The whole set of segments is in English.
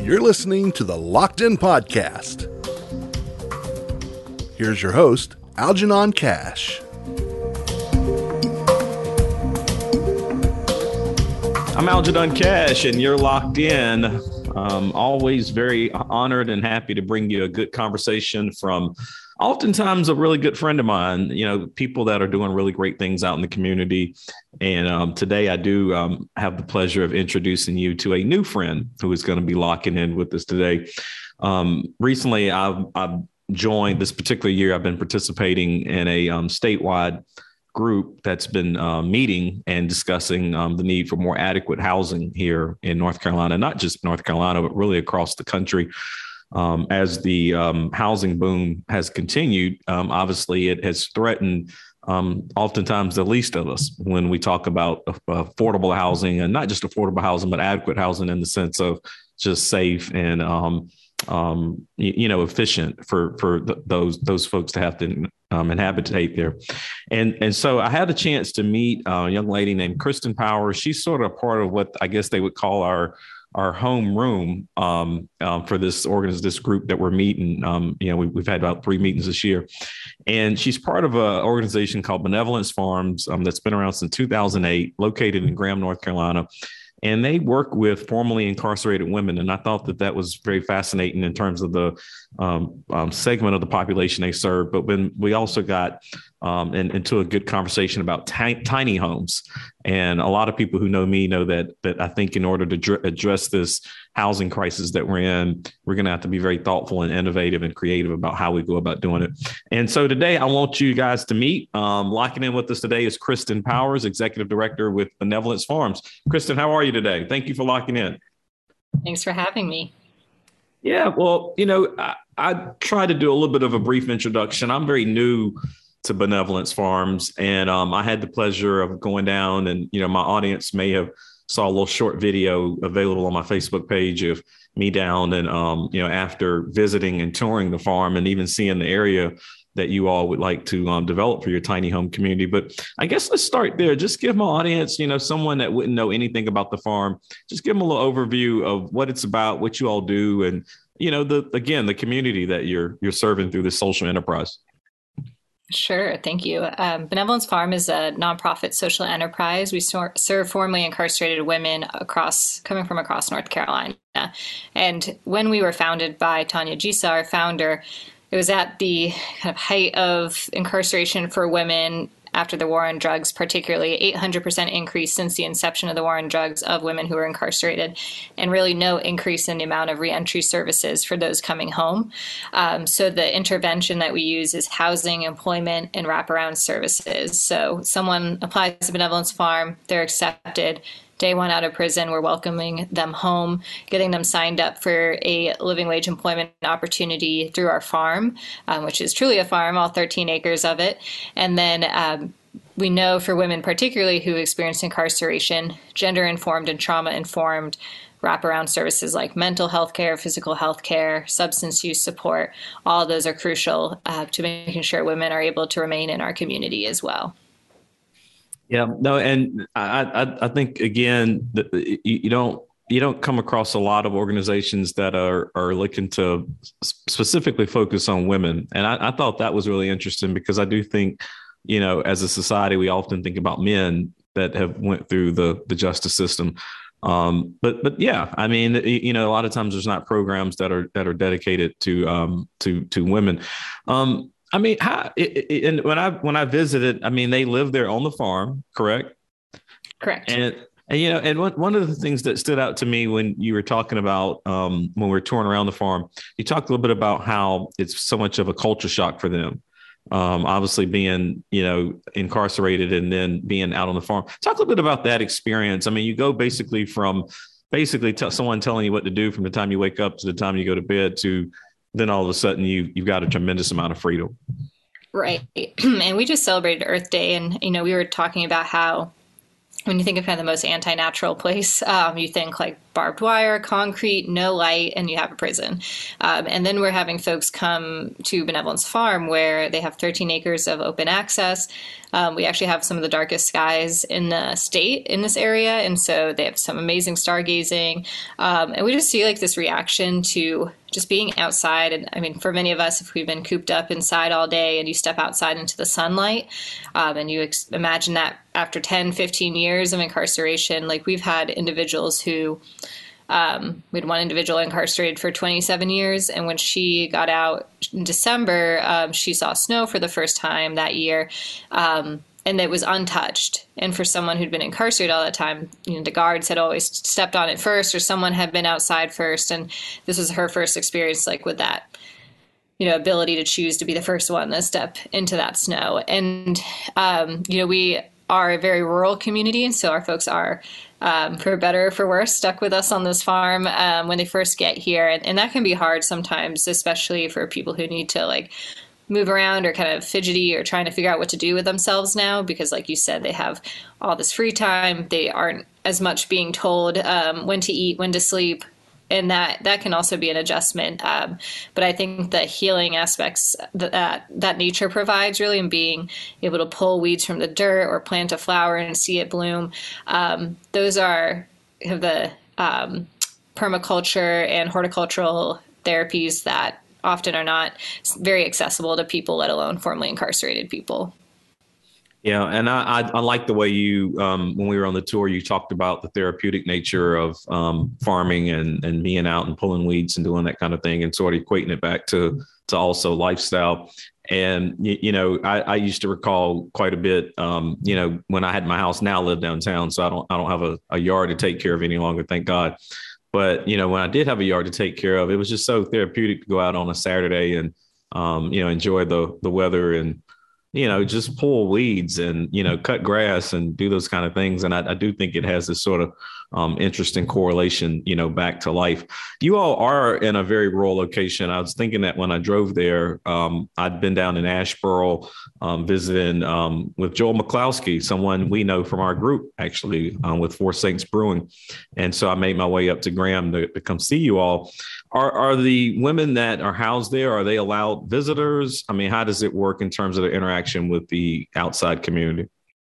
You're listening to the Locked In Podcast. Here's your host, Algernon Cash. I'm Algernon Cash, and you're locked in. Always very honored and happy to bring you a good conversation from oftentimes a really good friend of mine, people that are doing really great things out in the community. And today I do have the pleasure of introducing you to a new friend who is going to be locking in with us today. Recently, I've joined this particular year. I've been participating in a statewide group that's been meeting and discussing the need for more adequate housing here in North Carolina, not just North Carolina, but really across the country. As the housing boom has continued, obviously it has threatened oftentimes the least of us when we talk about affordable housing, and not just affordable housing, but adequate housing in the sense of just safe and efficient for those folks to have to inhabitate there. And so I had a chance to meet a young lady named Kristen Powers. She's sort of part of what I guess they would call our home room for this group that we're meeting. We've had about 3 meetings this year, and she's part of an organization called Benevolence Farms that's been around since 2008, located in Graham, North Carolina. And they work with formerly incarcerated women. And I thought that was very fascinating in terms of the segment of the population they serve. But when we also got into a good conversation about tiny homes. And a lot of people who know me know that I think in order to address this housing crisis that we're in, we're going to have to be very thoughtful and innovative and creative about how we go about doing it. And so today I want you guys to meet. Locking in with us today is Kristen Powers, Executive Director with Benevolence Farms. Kristen, how are you today? Thank you for locking in. Thanks for having me. Yeah, well, I try to do a little bit of a brief introduction. I'm very new to Benevolence Farms, and I had the pleasure of going down, and my audience may have saw a little short video available on my Facebook page of me down and after visiting and touring the farm and even seeing the area that you all would like to develop for your tiny home community. But I guess let's start there. Just give my audience, someone that wouldn't know anything about the farm, just give them a little overview of what it's about, what you all do, and the community that you're serving through this social enterprise. Sure. Thank you. Benevolence Farm is a nonprofit social enterprise. We serve formerly incarcerated women coming from across North Carolina. And when we were founded by Tanya Gisa, our founder, it was at the kind of height of incarceration for women after the war on drugs, particularly 800% increase since the inception of the war on drugs of women who were incarcerated, and really no increase in the amount of reentry services for those coming home. So the intervention that we use is housing, employment, and wraparound services. So someone applies to Benevolence Farm, they're accepted. Day one out of prison, we're welcoming them home, getting them signed up for a living wage employment opportunity through our farm, which is truly a farm, all 13 acres of it. And then we know for women particularly who experience incarceration, gender-informed and trauma-informed wraparound services like mental health care, physical health care, substance use support, all of those are crucial to making sure women are able to remain in our community as well. Yeah, no, and I think again that you don't come across a lot of organizations that are looking to specifically focus on women, and I thought that was really interesting because I do think as a society we often think about men that have went through the justice system, but yeah, I mean a lot of times there's not programs that are dedicated to women. I mean, and when I visited, I mean, they live there on the farm, correct? Correct. And one of the things that stood out to me when you were talking about when we were touring around the farm, you talked a little bit about how it's so much of a culture shock for them. Obviously being, incarcerated and then being out on the farm. Talk a little bit about that experience. I mean, you go basically from someone telling you what to do from the time you wake up to the time you go to bed to then all of a sudden you've got a tremendous amount of freedom. Right. And we just celebrated Earth Day. And, we were talking about how when you think of kind of the most anti-natural place, you think like barbed wire, concrete, no light, and you have a prison. And then we're having folks come to Benevolence Farm where they have 13 acres of open access. We actually have some of the darkest skies in the state in this area. And so they have some amazing stargazing. And we just see like this reaction to just being outside. And I mean, for many of us, if we've been cooped up inside all day and you step outside into the sunlight, and you imagine that after 10, 15 years of incarceration, like we've had individuals who, we had one individual incarcerated for 27 years. And when she got out in December, she saw snow for the first time that year. And it was untouched. And for someone who'd been incarcerated all that time, the guards had always stepped on it first, or someone had been outside first. And this was her first experience, like with that, ability to choose to be the first one to step into that snow. And, we are a very rural community. And so our folks are, for better or for worse, stuck with us on this farm when they first get here. And that can be hard sometimes, especially for people who need to like move around or kind of fidgety or trying to figure out what to do with themselves now, because like you said, they have all this free time. They aren't as much being told when to eat, when to sleep. And that can also be an adjustment. But I think the healing aspects that nature provides really, in being able to pull weeds from the dirt or plant a flower and see it bloom, those are the permaculture and horticultural therapies that often are not very accessible to people, let alone formerly incarcerated people. Yeah, and I like the way you, when we were on the tour, you talked about the therapeutic nature of farming and being out and pulling weeds and doing that kind of thing, and sort of equating it back to also lifestyle. And, I used to recall quite a bit, when I had my house. Now I live downtown, so I don't have a yard to take care of any longer, thank God. But, when I did have a yard to take care of, it was just so therapeutic to go out on a Saturday and, enjoy the weather and, just pull weeds and, cut grass and do those kind of things. And I do think it has this sort of interesting correlation, back to life. You all are in a very rural location. I was thinking that when I drove there, I'd been down in Asheboro visiting with Joel McCloskey, someone we know from our group, actually, with Four Saints Brewing. And so I made my way up to Graham to come see you all. Are the women that are housed there, are they allowed visitors? I mean, how does it work in terms of the interaction with the outside community?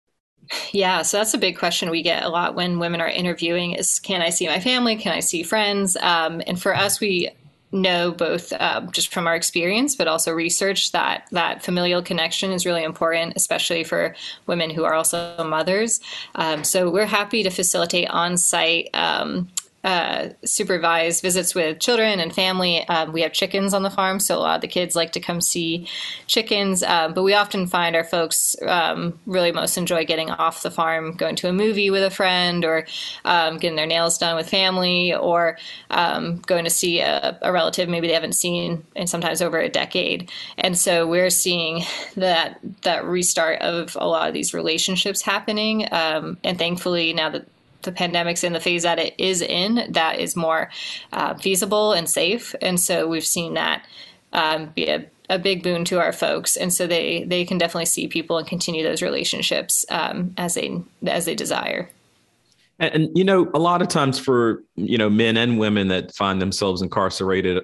Yeah, so that's a big question we get a lot when women are interviewing is, can I see my family? Can I see friends? And for us, we know both just from our experience, but also research that familial connection is really important, especially for women who are also mothers. So we're happy to facilitate on-site supervised visits with children and family. We have chickens on the farm, so a lot of the kids like to come see chickens. But we often find our folks really most enjoy getting off the farm, going to a movie with a friend, or getting their nails done with family, or going to see a relative maybe they haven't seen in sometimes over a decade. And so we're seeing that restart of a lot of these relationships happening. And thankfully, now that the pandemic's in the phase that it is in, that is more feasible and safe. And so we've seen that be a big boon to our folks. And so they can definitely see people and continue those relationships as they desire. And, a lot of times for, men and women that find themselves incarcerated,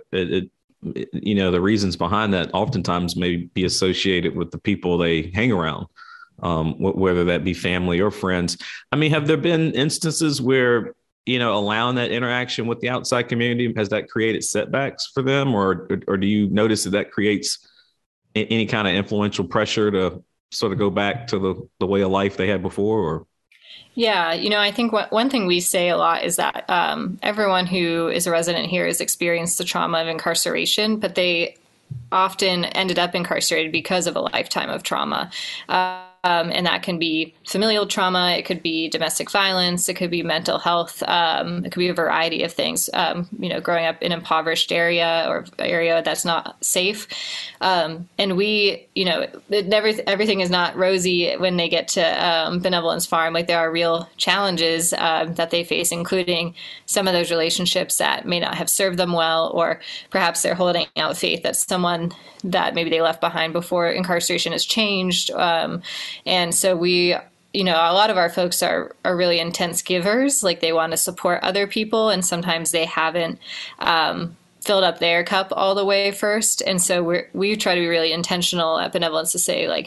the reasons behind that oftentimes may be associated with the people they hang around. Whether that be family or friends. I mean, have there been instances where, allowing that interaction with the outside community, has that created setbacks for them? Or do you notice that creates any kind of influential pressure to sort of go back to the way of life they had before? Or? Yeah, I think one thing we say a lot is that everyone who is a resident here has experienced the trauma of incarceration, but they often ended up incarcerated because of a lifetime of trauma. And that can be familial trauma. It could be domestic violence. It could be mental health. It could be a variety of things, growing up in an impoverished area or area that's not safe. And we, everything is not rosy when they get to Benevolence Farm. Like there are real challenges that they face, including some of those relationships that may not have served them well, or perhaps they're holding out faith that someone that maybe they left behind before incarceration has changed. And so we a lot of our folks are really intense givers. Like they want to support other people, and sometimes they haven't filled up their cup all the way first. And so we try to be really intentional at Benevolence to say, like,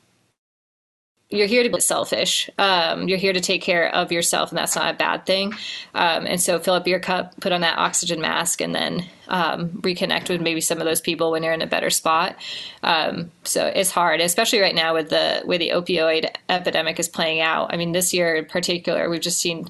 you're here to be selfish. You're here to take care of yourself, and that's not a bad thing. And so fill up your cup, put on that oxygen mask, and then reconnect with maybe some of those people when you're in a better spot. So it's hard, especially right now with the way the opioid epidemic is playing out. I mean, this year in particular, we've just seen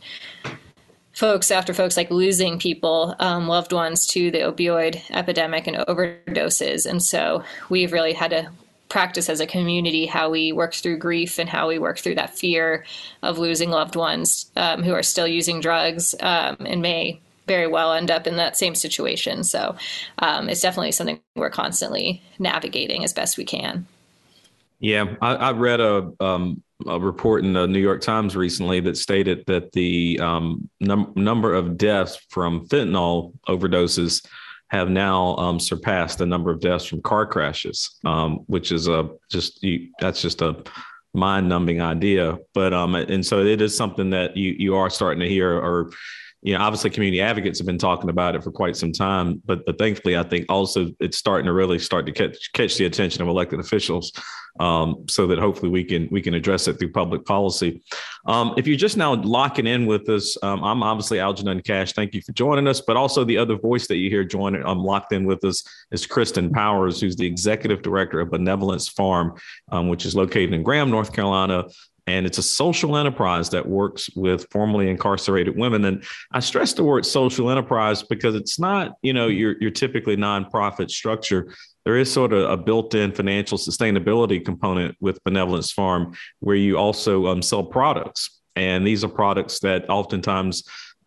folks like losing people, loved ones to the opioid epidemic and overdoses. And so we've really had to practice as a community how we work through grief and how we work through that fear of losing loved ones who are still using drugs and may very well end up in that same situation. So it's definitely something we're constantly navigating as best we can. Yeah, I read a report in the New York Times recently that stated that the number of deaths from fentanyl overdoses have now surpassed the number of deaths from car crashes, which is that's just a mind-numbing idea. But and so it is something that you are starting to hear, or obviously community advocates have been talking about it for quite some time, but thankfully I think also it's starting to catch the attention of elected officials, so that hopefully we can address it through public policy. If you're just now locking in with us, I'm obviously Algernon Cash. Thank you for joining us, but also the other voice that you hear joining, locked in with us is Kristen Powers, who's the executive director of Benevolence Farm, which is located in Graham, North Carolina. And it's a social enterprise that works with formerly incarcerated women. And I stress the word social enterprise because it's not, your typically nonprofit structure. There is sort of a built-in financial sustainability component with Benevolence Farm, where you also sell products. And these are products that oftentimes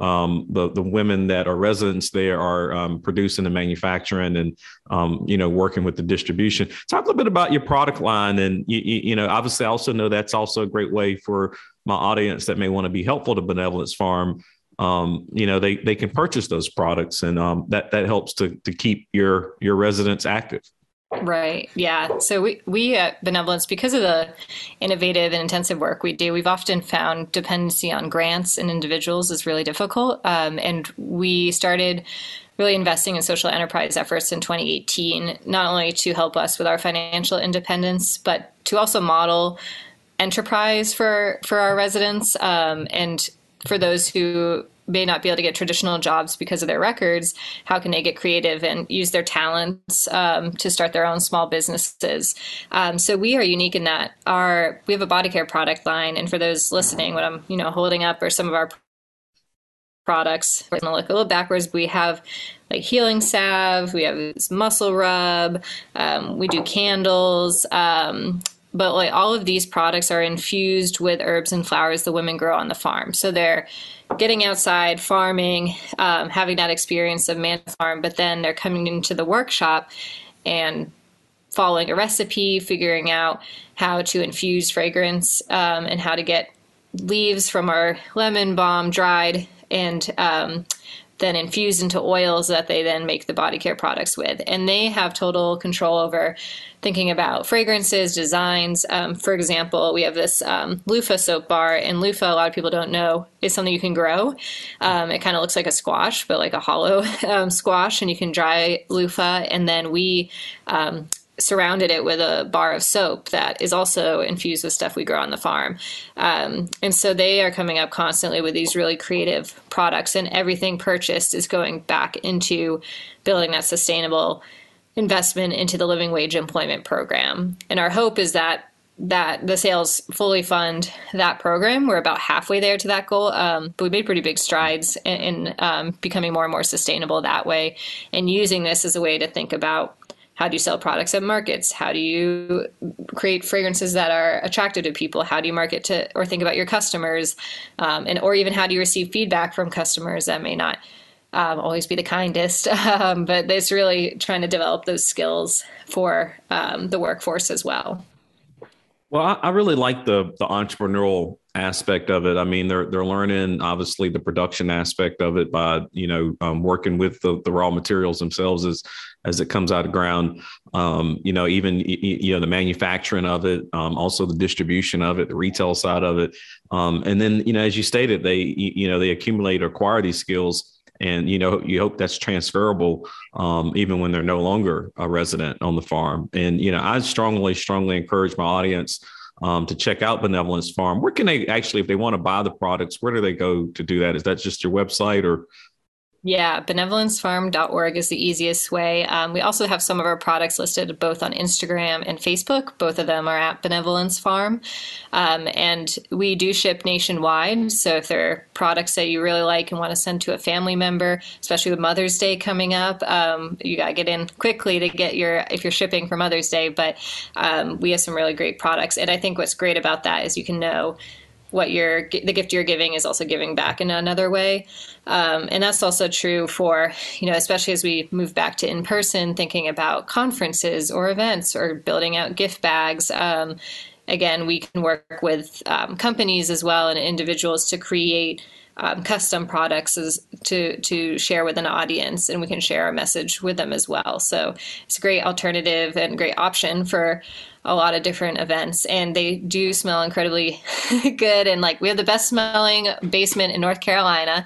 the women that are residents there are producing and manufacturing and, working with the distribution. Talk a little bit about your product line. And, obviously I also know that's also a great way for my audience that may want to be helpful to Benevolence Farm. They can purchase those products, and that helps to keep your residents active. Right. Yeah. So we at Benevolence, because of the innovative and intensive work we do, we've often found dependency on grants and individuals is really difficult. And we started really investing in social enterprise efforts in 2018, not only to help us with our financial independence, but to also model enterprise for our residents, and for those who may not be able to get traditional jobs because of their records, how can they get creative and use their talents to start their own small businesses? So we are unique in that we have a body care product line. And for those listening, what I'm holding up are some of our products. We're going to look a little backwards. We have like healing salve, we have this muscle rub, we do candles. But like all of these products are infused with herbs and flowers the women grow on the farm. So they're getting outside, farming, having that experience of man farm, but then they're coming into the workshop and following a recipe, figuring out how to infuse fragrance, and how to get leaves from our lemon balm dried and then infused into oils that they then make the body care products with. And they have total control over thinking about fragrances, designs. For example, we have this loofah soap bar, and loofah, a lot of people don't know, is something you can grow. It kind of looks like a squash, but like a hollow squash, and you can dry loofah. And then we surrounded it with a bar of soap that is also infused with stuff we grow on the farm. And so they are coming up constantly with these really creative products, and everything purchased is going back into building that sustainable investment into the living wage employment program. And our hope is that the sales fully fund that program. We're about halfway there to that goal, but we made pretty big strides in becoming more and more sustainable that way, and using this as a way to think about how do you sell products at markets? How do you create fragrances that are attractive to people? How do you market to or think about your customers? Or even how do you receive feedback from customers that may not always be the kindest? But it's really trying to develop those skills for the workforce as well. Well, I really like the entrepreneurial aspect of it. I mean, they're learning obviously the production aspect of it by working with the raw materials themselves as it comes out of ground. Even the manufacturing of it, also the distribution of it, the retail side of it, and then as you stated, they accumulate or acquire these skills. And you hope that's transferable, even when they're no longer a resident on the farm. And I strongly encourage my audience to check out Benevolence Farm. Where can they actually, if they want to buy the products, where do they go to do that? Is that just your website or? Yeah, benevolencefarm.org is the easiest way. We also have some of our products listed both on Instagram and Facebook. Both of them are at Benevolence Farm. And we do ship nationwide. So if there are products that you really like and want to send to a family member, especially with Mother's Day coming up, you got to get in quickly to get if you're shipping for Mother's Day. But we have some really great products. And I think what's great about that is you can know the gift you're giving is also giving back in another way. And that's also true for, especially as we move back to in person, thinking about conferences or events or building out gift bags. Again, we can work with companies as well and individuals to create custom products to share with an audience, and we can share our message with them as well. So it's a great alternative and great option for a lot of different events, and they do smell incredibly good. And we have the best smelling basement in North Carolina,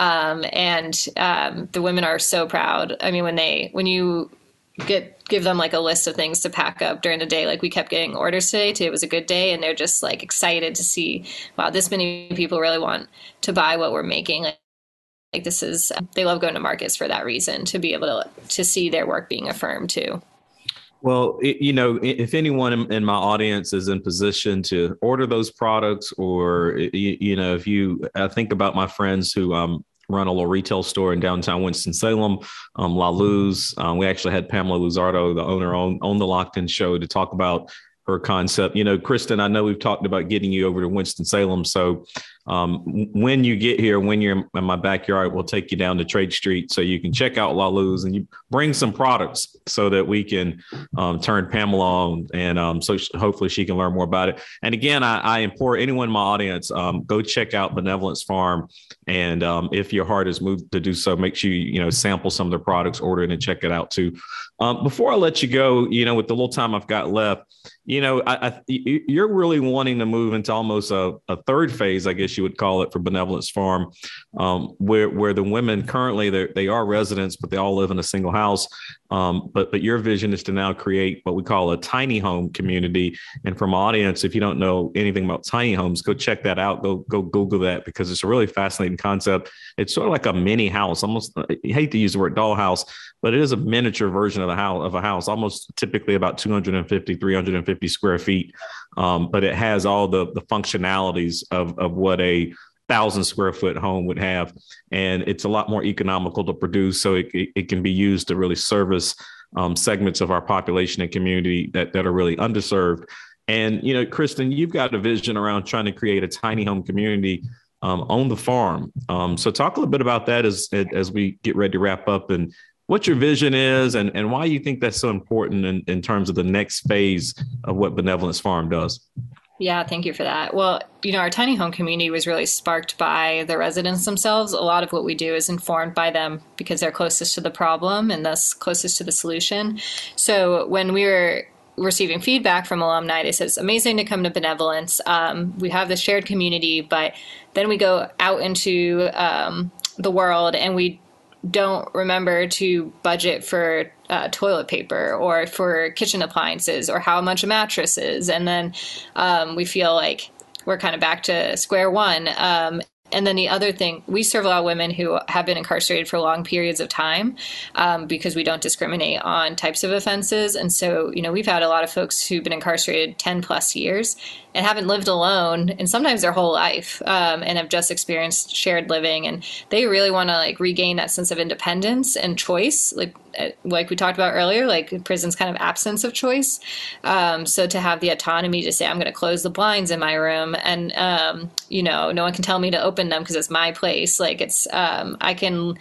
and the women are so proud. I mean, when you give them a list of things to pack up during the day, we kept getting orders today. Today was a good day, and they're just excited to see, wow, this many people really want to buy what we're making. This is, they love going to markets for that reason, to be able to see their work being affirmed too. Well, if anyone in my audience is in position to order those products, or, I think about my friends who run a little retail store in downtown Winston-Salem, La Luz. We actually had Pamela Luzardo, the owner, on the Locked In show to talk about her concept. Kristen, I know we've talked about getting you over to Winston-Salem. So when you get here, when you're in my backyard, we'll take you down to Trade Street so you can check out La Luz and you bring some products so that we can turn Pamela on. And so hopefully she can learn more about it. And again, I implore anyone in my audience, go check out Benevolence Farm. And if your heart is moved to do so, make sure you sample some of their products, order it, and check it out too. Before I let you go, with the little time I've got left, you're really wanting to move into almost a third phase, I guess you would call it, for Benevolence Farm, where the women currently they are residents, but they all live in a single house. But your vision is to now create what we call a tiny home community. And from audience, if you don't know anything about tiny homes, go check that out. Go Google that, because it's a really fascinating concept. It's sort of like a mini house. Almost, I hate to use the word dollhouse, but it is a miniature version of a house, almost typically about 250, 350 square feet. But it has all the functionalities of what a 1,000 square foot home would have. And it's a lot more economical to produce. So it can be used to really service segments of our population and community that are really underserved. And, Kristen, you've got a vision around trying to create a tiny home community on the farm. So talk a little bit about that as we get ready to wrap up, and what your vision is and why you think that's so important in terms of the next phase of what Benevolence Farm does. Yeah, thank you for that. Well, our tiny home community was really sparked by the residents themselves. A lot of what we do is informed by them because they're closest to the problem and thus closest to the solution. So when we were receiving feedback from alumni, they said it's amazing to come to Benevolence. We have this shared community, but then we go out into the world and we don't remember to budget for toilet paper or for kitchen appliances or how much a mattress is. And then we feel like we're kind of back to square one. And then the other thing, we serve a lot of women who have been incarcerated for long periods of time because we don't discriminate on types of offenses. And so, we've had a lot of folks who've been incarcerated 10 plus years and haven't lived alone, and sometimes their whole life, and have just experienced shared living. And they really want to regain that sense of independence and choice, like we talked about earlier, prison's kind of absence of choice. So to have the autonomy to say, I'm going to close the blinds in my room and, no one can tell me to open them because it's my place. I can,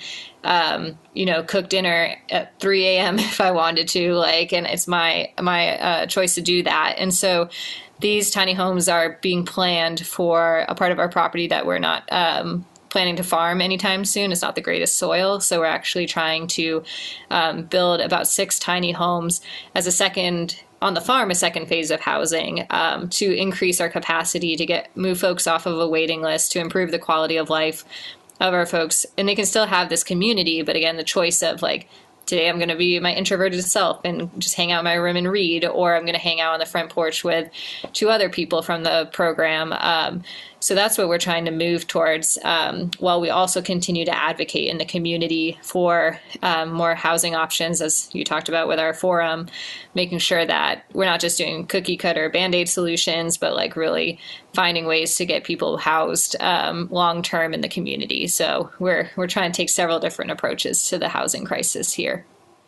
cook dinner at 3 a.m. if I wanted to, and it's my choice to do that. And so these tiny homes are being planned for a part of our property that we're not planning to farm anytime soon. It's not the greatest soil. So we're actually trying to build about 6 tiny homes as a second phase of housing to increase our capacity to move folks off of a waiting list, to improve the quality of life of our folks. And they can still have this community, but again, the choice of like, today I'm going to be my introverted self and just hang out in my room and read, or I'm going to hang out on the front porch with 2 other people from the program. So that's what we're trying to move towards, while we also continue to advocate in the community for more housing options, as you talked about with our forum, making sure that we're not just doing cookie cutter Band-Aid solutions, but like really finding ways to get people housed long term in the community. So we're trying to take several different approaches to the housing crisis here.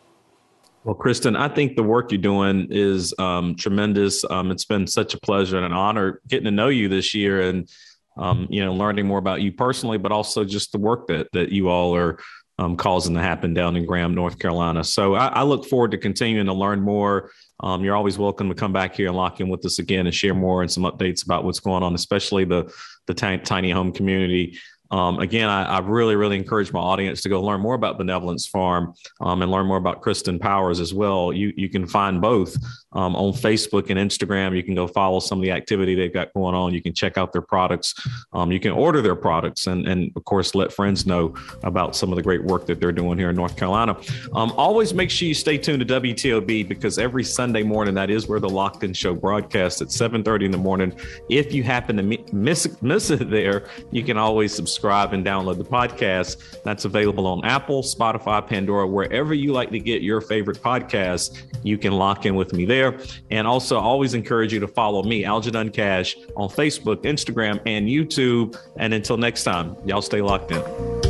Well, Kristen, I think the work you're doing is tremendous. It's been such a pleasure and an honor getting to know you this year, and learning more about you personally, but also just the work that you all are causing to happen down in Graham, North Carolina. So I look forward to continuing to learn more. You're always welcome to come back here and lock in with us again and share more and some updates about what's going on, especially the tiny home community. Again, I really, really encourage my audience to go learn more about Benevolence Farm and learn more about Kristen Powers as well. You can find both on Facebook and Instagram. You can go follow some of the activity they've got going on. You can check out their products. You can order their products and of course, let friends know about some of the great work that they're doing here in North Carolina. Always make sure you stay tuned to WTOB, because every Sunday morning, that is where the Locked In Show broadcasts at 7:30 in the morning. If you happen to miss it there, you can always subscribe and download the podcast. That's available on Apple, Spotify, Pandora, wherever you like to get your favorite podcasts. You can lock in with me there. And also always encourage you to follow me, Algernon Cash, on Facebook, Instagram, and YouTube. And until next time, y'all stay locked in.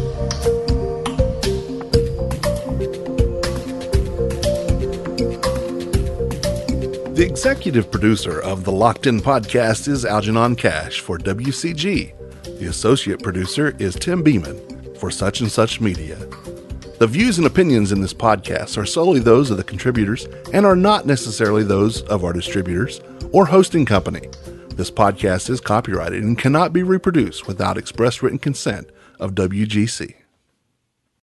The executive producer of the Locked In podcast is Algernon Cash for WCG. The associate producer is Tim Beeman for Such and Such Media. The views and opinions in this podcast are solely those of the contributors and are not necessarily those of our distributors or hosting company. This podcast is copyrighted and cannot be reproduced without express written consent of WGC.